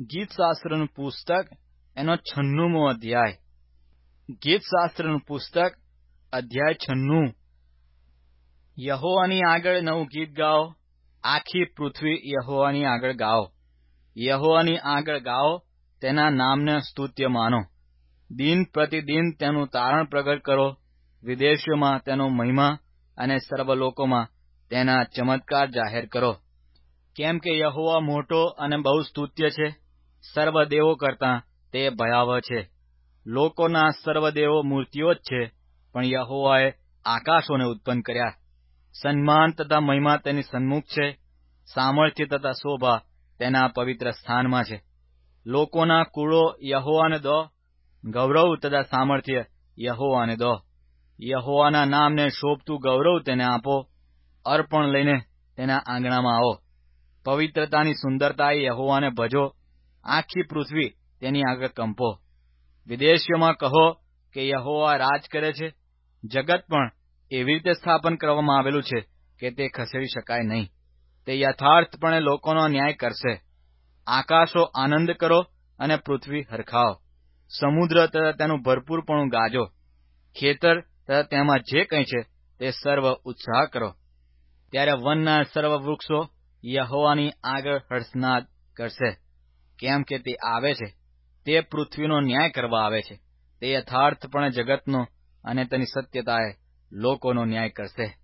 ગીતશાસ્ત્રનું પુસ્તક એનો 96મો અધ્યાય. ગીતશાસ્ત્રનું પુસ્તક અધ્યાય 96. યહોવાની આગળ નવું ગીત ગાઓ, આખી પૃથ્વી યહોવાની આગળ ગાઓ. યહોવાની આગળ ગાઓ, તેના નામને સ્તુત્ય માનો. દિન પ્રતિદિન તેનું તારણ પ્રગટ કરો. વિદેશોમાં તેનો મહિમા અને સર્વલોકોમાં તેના ચમત્કાર જાહેર કરો. કેમ કે યહોવા મોટો અને બહુ સ્તુત્ય છે, સર્વદેવો કરતાં તે ભયાવહ છે. લોકોના સર્વદેવો મૂર્તિઓ જ છે, પણ યહોવાએ આકાશોને ઉત્પન્ન કર્યા. સન્માન તથા મહિમા તેની સન્મુખ છે, સામર્થ્ય તથા શોભા તેના પવિત્ર સ્થાનમાં છે. લોકોના કુળો યહોવાને દો, ગૌરવ તથા સામર્થ્ય યહોવાને દો. યહોવાના નામને શોભતું ગૌરવ તેને આપો. અર્પણ લઈને તેના આંગણામાં આવો. પવિત્રતાની સુંદરતાએ યહોવાને ભજો. આખી પૃથ્વી તેની આગળ કંપો. વિદેશીઓમાં કહો કે યહોવા રાજ કરે છે. જગત પણ એવી રીતે સ્થાપન કરવામાં આવેલું છે કે તે ખસેડી શકાય નહીં. તે યથાર્થપણે લોકોનો ન્યાય કરશે. આકાશો આનંદ કરો અને પૃથ્વી હરખાવો. સમુદ્ર તથા તેનું ભરપૂરપણું ગાજો. ખેતર તથા તેમાં જે કંઈ છે તે સર્વ ઉત્સાહ કરો. ત્યારે વનના સર્વ વૃક્ષો યહોવાની આગળ હર્ષનાદ કરશે. કેમ કે તે આવે છે, તે પૃથ્વીનો ન્યાય કરવા આવે છે. તે યથાર્થપણે જગતનો અને તેની સત્યતાએ લોકોનો ન્યાય કરશે.